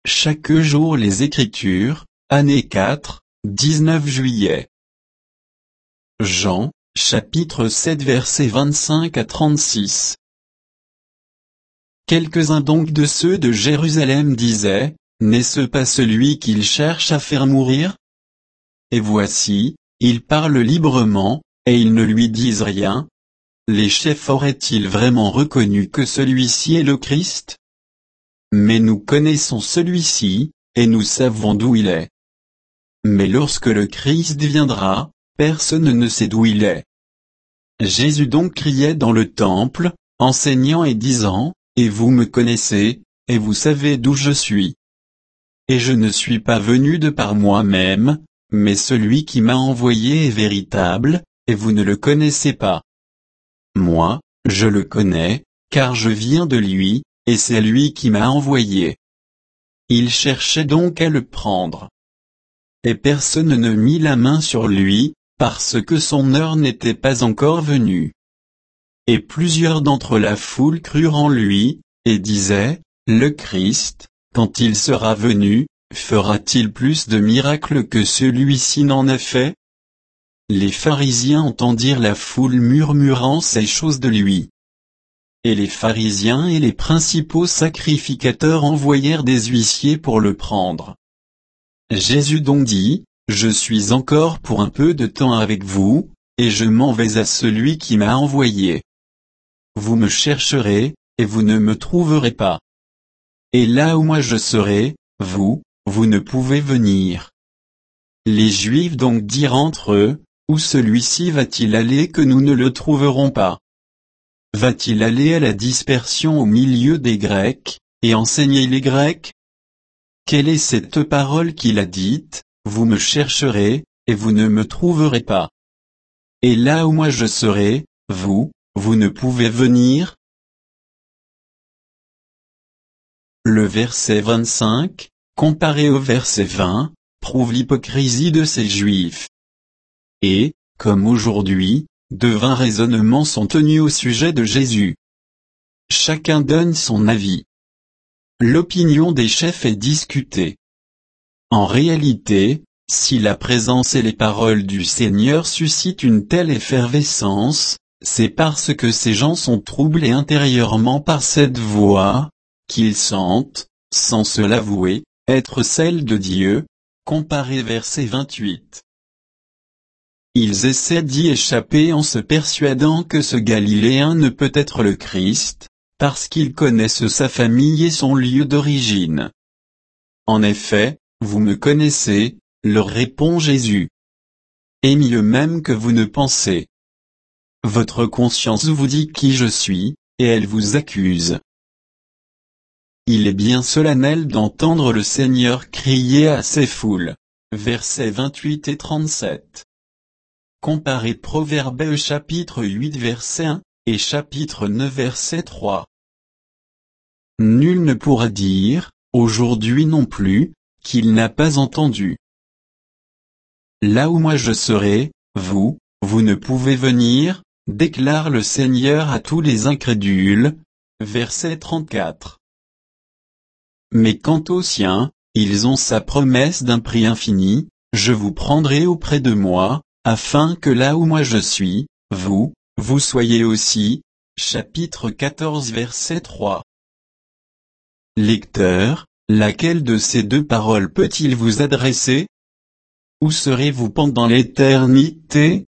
chaque jour les Écritures, année 4, 19 juillet. Jean, chapitre 7 versets 25 à 36. Quelques-uns donc de ceux de Jérusalem disaient, n'est-ce pas celui qu'ils cherchent à faire mourir? Et voici, il parle librement, et ils ne lui disent rien. Les chefs auraient-ils vraiment reconnu que celui-ci est le Christ? Mais nous connaissons celui-ci, et nous savons d'où il est. Mais lorsque le Christ viendra, personne ne sait d'où il est. Jésus donc criait dans le temple, enseignant et disant, et vous me connaissez, et vous savez d'où je suis. Et je ne suis pas venu de par moi-même, mais celui qui m'a envoyé est véritable, et vous ne le connaissez pas. Moi, je le connais, car je viens de lui, et c'est lui qui m'a envoyé. Il cherchait donc à le prendre. Et personne ne mit la main sur lui, parce que son heure n'était pas encore venue. Et plusieurs d'entre la foule crurent en lui, et disaient, le Christ, quand il sera venu, fera-t-il plus de miracles que celui-ci n'en a fait? Les pharisiens entendirent la foule murmurant ces choses de lui. Et les pharisiens et les principaux sacrificateurs envoyèrent des huissiers pour le prendre. Jésus donc dit, je suis encore pour un peu de temps avec vous, et je m'en vais à celui qui m'a envoyé. Vous me chercherez, et vous ne me trouverez pas. Et là où moi je serai, vous ne pouvez venir. Les Juifs donc dirent entre eux, où celui-ci va-t-il aller que nous ne le trouverons pas? Va-t-il aller à la dispersion au milieu des Grecs, et enseigner les Grecs? Quelle est cette parole qu'il a dite, vous me chercherez, et vous ne me trouverez pas? Et là où moi je serai, vous ne pouvez venir? Le verset 25, comparé au verset 20, prouve l'hypocrisie de ces Juifs. Et, comme aujourd'hui, de vains raisonnements sont tenus au sujet de Jésus. Chacun donne son avis. L'opinion des chefs est discutée. En réalité, si la présence et les paroles du Seigneur suscitent une telle effervescence, c'est parce que ces gens sont troublés intérieurement par cette voix, qu'ils sentent, sans se l'avouer, être celle de Dieu, comparé verset 28. Ils essaient d'y échapper en se persuadant que ce Galiléen ne peut être le Christ, parce qu'ils connaissent sa famille et son lieu d'origine. En effet, vous me connaissez, leur répond Jésus. Et mieux même que vous ne pensez. Votre conscience vous dit qui je suis, et elle vous accuse. Il est bien solennel d'entendre le Seigneur crier à ces foules. Versets 28 et 37. Comparez Proverbes chapitre 8 verset 1, et chapitre 9 verset 3. Nul ne pourra dire, aujourd'hui non plus, qu'il n'a pas entendu. Là où moi je serai, vous ne pouvez venir, déclare le Seigneur à tous les incrédules. Verset 34. Mais quant aux siens, ils ont sa promesse d'un prix infini, je vous prendrai auprès de moi, afin que là où moi je suis, vous soyez aussi. Chapitre 14 verset 3. Lecteur, laquelle de ces deux paroles peut-il vous adresser? Où serez-vous pendant l'éternité?